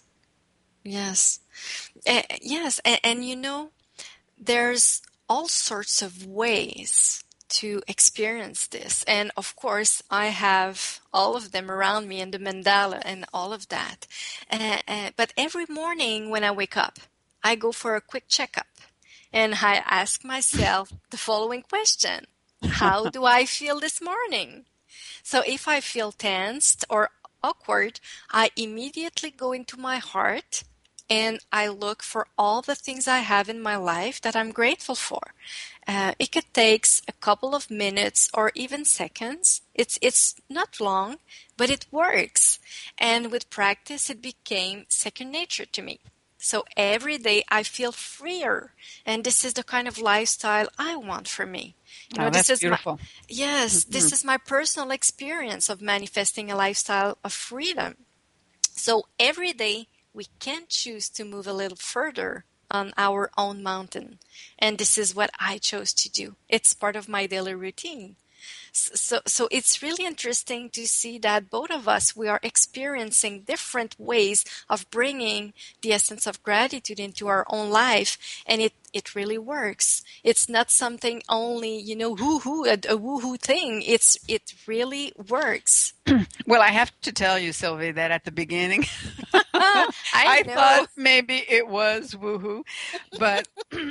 Speaker 3: Yes. Uh, yes. And, and, you know, there's all sorts of ways to experience this. And, of course, I have all of them around me and the mandala and all of that. Uh, uh, but every morning when I wake up, I go for a quick checkup. And I ask myself the following question. How do I feel this morning? So if I feel tensed or awkward, I immediately go into my heart and I look for all the things I have in my life that I'm grateful for. Uh, it could take a couple of minutes or even seconds. It's, it's not long, but it works. And with practice, it became second nature to me. So every day I feel freer, and this is the kind of lifestyle I want for me. You know,
Speaker 4: oh, that's
Speaker 3: this is
Speaker 4: beautiful.
Speaker 3: My, yes,
Speaker 4: mm-hmm.
Speaker 3: This is my personal experience of manifesting a lifestyle of freedom. So every day we can choose to move a little further on our own mountain, and this is what I chose to do. It's part of my daily routine. So, so it's really interesting to see that both of us, we are experiencing different ways of bringing the essence of gratitude into our own life. And it, it really works. It's not something only, you know, woo-hoo, a, a woo-hoo thing. It's, it really works.
Speaker 4: Well, I have to tell you, Sylvie, that at the beginning,
Speaker 3: I,
Speaker 4: I
Speaker 3: know.
Speaker 4: thought maybe it was woo-hoo, but,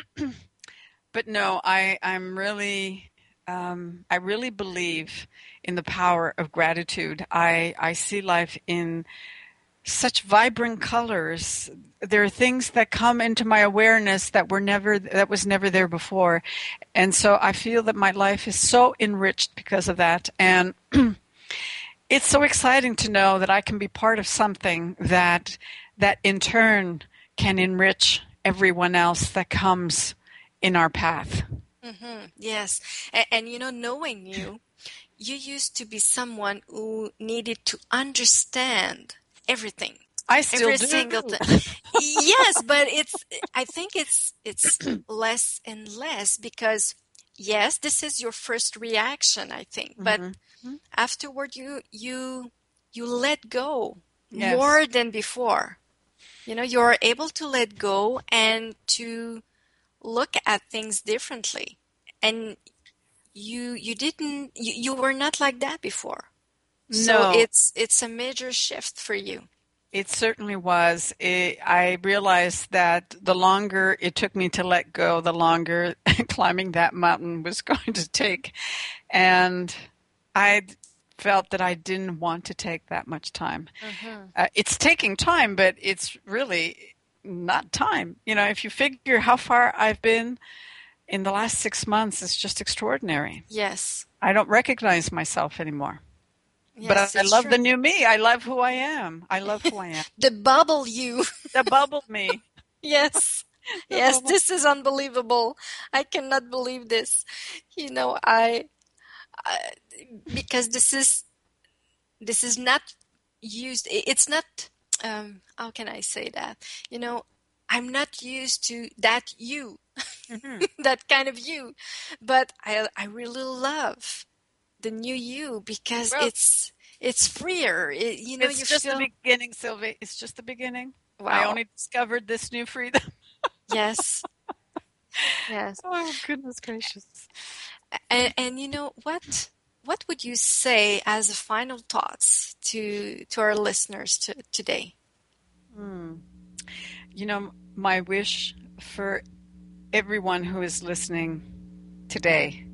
Speaker 4: but no, I, I'm really... Um, I really believe in the power of gratitude. I, I see life in such vibrant colors. There are things that come into my awareness that were never that was never there before, and so I feel that my life is so enriched because of that. And it's so exciting to know that I can be part of something that that in turn can enrich everyone else that comes in our path.
Speaker 3: Mm-hmm. Yes. And, and, you know, knowing you, you used to be someone who needed to understand everything.
Speaker 4: I still
Speaker 3: every
Speaker 4: do.
Speaker 3: Single thing. Yes, but it's, I think it's, it's less and less because, yes, this is your first reaction, I think. But mm-hmm. afterward, you, you, you let go yes. more than before. You know, you're able to let go and to look at things differently, and you you didn't you, you were not like that before. So
Speaker 4: no.
Speaker 3: it's it's a major shift for you.
Speaker 4: It certainly was. It, I realized that the longer it took me to let go, the longer climbing that mountain was going to take, and I felt that I didn't want to take that much time. Mm-hmm. Uh, it's taking time, but it's really not time. You know, if you figure how far I've been in the last six months, it's just extraordinary.
Speaker 3: Yes.
Speaker 4: I don't recognize myself anymore.
Speaker 3: Yes,
Speaker 4: but I, I love
Speaker 3: true.
Speaker 4: the new me. I love who I am. I love who I am.
Speaker 3: The bubble you.
Speaker 4: The bubble me.
Speaker 3: Yes. Yes, bubble. This is unbelievable. I cannot believe this. You know, I, I because this is this is not used. It's not Um, how can I say that? You know, I'm not used to that you, mm-hmm. that kind of you, but I I really love the new you because well, it's it's freer. It, you know,
Speaker 4: it's
Speaker 3: you
Speaker 4: just
Speaker 3: feel...
Speaker 4: the beginning, Sylvie. It's just the beginning.
Speaker 3: Wow.
Speaker 4: I only discovered this new freedom.
Speaker 3: Yes, Yes.
Speaker 4: Oh, goodness gracious.
Speaker 3: And, and you know what? What would you say as a final thoughts to to our listeners to, today?
Speaker 4: Hmm. You know, my wish for everyone who is listening today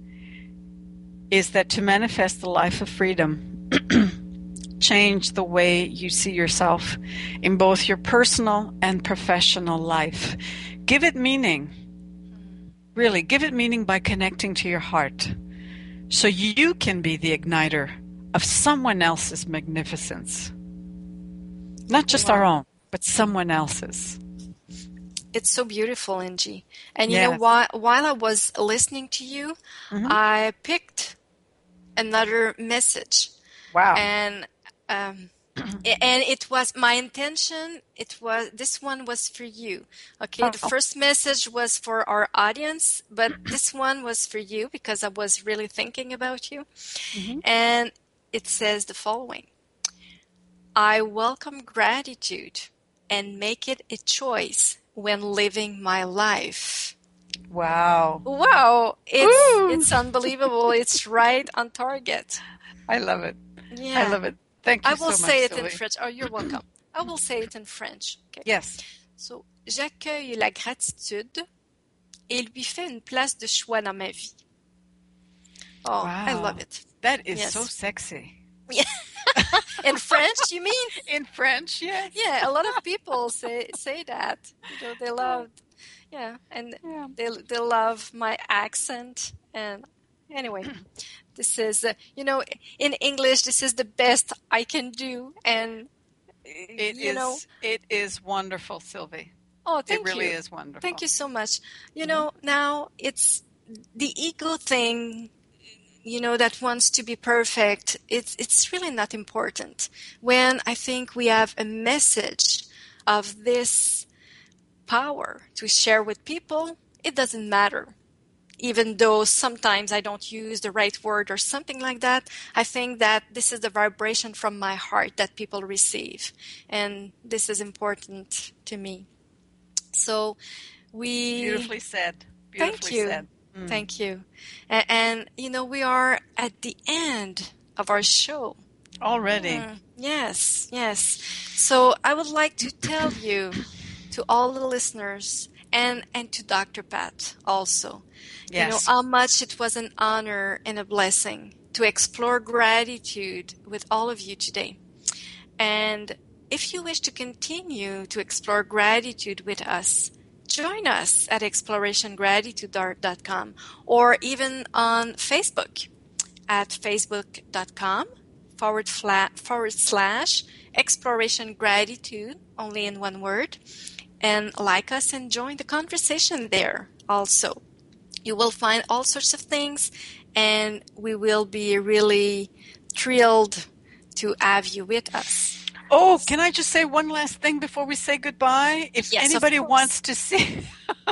Speaker 4: is that to manifest the life of freedom, change the way you see yourself in both your personal and professional life. Give it meaning. Really, give it meaning by connecting to your heart so you can be the igniter of someone else's magnificence. Not just
Speaker 3: Wow.
Speaker 4: our own, but someone else's.
Speaker 3: It's so beautiful, Angie. And you
Speaker 4: Yes.
Speaker 3: know, while, while I was listening to you,
Speaker 4: Mhm.
Speaker 3: I picked another message.
Speaker 4: Wow.
Speaker 3: And um, a- and it was my intention. It was this one was for you. Okay, the
Speaker 4: Oh.
Speaker 3: first message was for our audience, but this one was for you because I was really thinking about you.
Speaker 4: Mhm.
Speaker 3: And it says the following: I welcome gratitude and make it a choice when living my life.
Speaker 4: Wow.
Speaker 3: Wow, it's
Speaker 4: Woo!
Speaker 3: it's unbelievable. It's right on target.
Speaker 4: I love it.
Speaker 3: Yeah.
Speaker 4: I love it. Thank you
Speaker 3: I will
Speaker 4: so
Speaker 3: say
Speaker 4: much,
Speaker 3: it in
Speaker 4: Sylvie.
Speaker 3: French. Oh, you're welcome. I will say it in French. Okay.
Speaker 4: Yes.
Speaker 3: So, j'accueille la gratitude et lui fais une place de choix dans ma vie. Oh, I
Speaker 4: Wow.
Speaker 3: love it.
Speaker 4: That is
Speaker 3: Yes.
Speaker 4: so sexy.
Speaker 3: In French, you mean?
Speaker 4: In French, yes.
Speaker 3: Yeah, a lot of people say say that. You know, they love, yeah, and
Speaker 4: Yeah.
Speaker 3: they they love my accent. And anyway, this is, uh, you know, in English, this is the best I can do. And
Speaker 4: It
Speaker 3: you
Speaker 4: is
Speaker 3: know,
Speaker 4: it is wonderful, Sylvie.
Speaker 3: oh,
Speaker 4: It
Speaker 3: thank
Speaker 4: really
Speaker 3: you.
Speaker 4: is wonderful.
Speaker 3: Thank you so much. You know, now it's the ego thing, you know, that wants to be perfect. It's, it's really not important. When I think we have a message of this power to share with people, it doesn't matter. Even though sometimes I don't use the right word or something like that, I think that this is the vibration from my heart that people receive. And this is important to me. So we...
Speaker 4: Beautifully said.
Speaker 3: Thank
Speaker 4: Beautifully
Speaker 3: you.
Speaker 4: said. Mm.
Speaker 3: Thank you. And, and, you know, we are at the end of our show.
Speaker 4: Already.
Speaker 3: Mm, yes, yes. So I would like to tell you, to all the listeners, and, and to Doctor Pat also,
Speaker 4: Yes.
Speaker 3: you know, how much it was an honor and a blessing to explore gratitude with all of you today. And if you wish to continue to explore gratitude with us, join us at exploration gratitude dot com or even on Facebook at facebook.com forward, flat, forward slash exploration gratitude, only in one word, and like us and join the conversation there also. You will find all sorts of things, and we will be really thrilled to have you with us.
Speaker 4: Oh, can I just say one last thing before we say goodbye? If
Speaker 3: Yes, of
Speaker 4: anybody
Speaker 3: course.
Speaker 4: wants to see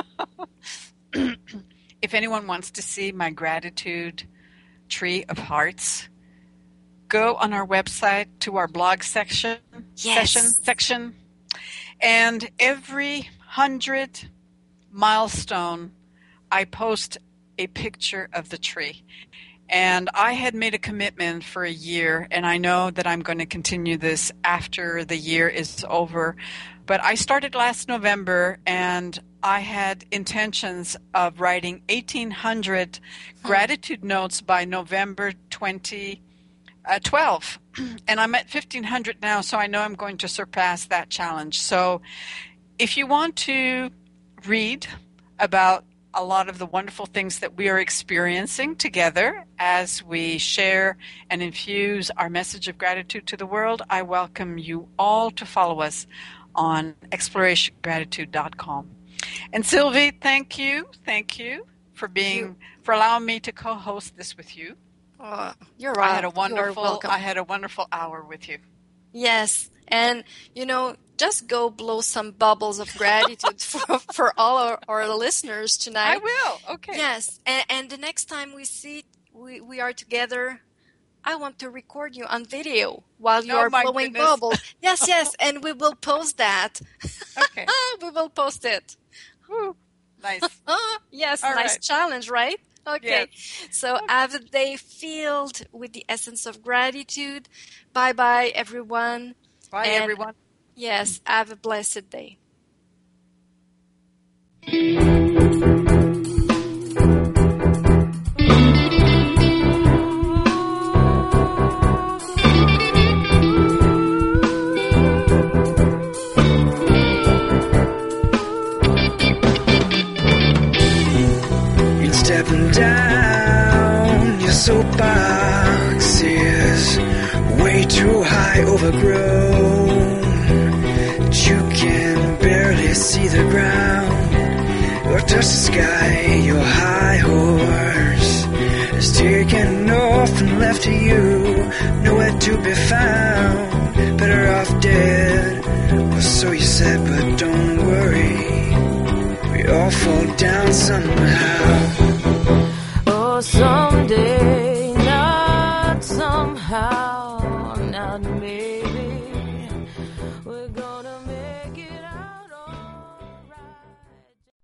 Speaker 4: if anyone wants to see my gratitude tree of hearts, go on our website to our blog section
Speaker 3: Yes.
Speaker 4: session section, and every hundred milestone I post a picture of the tree. And I had made a commitment for a year, and I know that I'm going to continue this after the year is over. But I started last November, and I had intentions of writing eighteen hundred gratitude notes by November twenty twelve. And I'm at fifteen hundred now, so I know I'm going to surpass that challenge. So if you want to read about a lot of the wonderful things that we are experiencing together as we share and infuse our message of gratitude to the world, I welcome you all to follow us on exploration gratitude dot com. And Sylvie, thank you. Thank you for being
Speaker 3: You-
Speaker 4: for allowing me to co-host this with you.
Speaker 3: Oh, you're
Speaker 4: I had a
Speaker 3: wel-
Speaker 4: wonderful
Speaker 3: You're welcome.
Speaker 4: I had a wonderful hour with you.
Speaker 3: Yes, and you know, just go blow some bubbles of gratitude for, for all our, our listeners tonight.
Speaker 4: I will. Okay.
Speaker 3: Yes, and, and the next time we see we, we are together, I want to record you on video while you
Speaker 4: Oh,
Speaker 3: are
Speaker 4: my
Speaker 3: blowing
Speaker 4: goodness.
Speaker 3: bubbles. Yes, yes, and we will post that.
Speaker 4: Okay.
Speaker 3: We will post it. Whew.
Speaker 4: Nice.
Speaker 3: Yes,
Speaker 4: All
Speaker 3: nice
Speaker 4: right.
Speaker 3: challenge, right? Okay.
Speaker 4: Yes.
Speaker 3: So have a day filled with the essence of gratitude. Bye-bye, everyone.
Speaker 4: Bye,
Speaker 3: And
Speaker 4: everyone.
Speaker 3: yes, have a blessed day.
Speaker 6: Stepping down, your soapbox is way too high, overgrown. You can barely see the ground or touch the sky. Your high horse is taken off and left to you, nowhere to be found. Better off dead, or so you said, but don't worry, we all fall down somehow.
Speaker 7: Oh, someday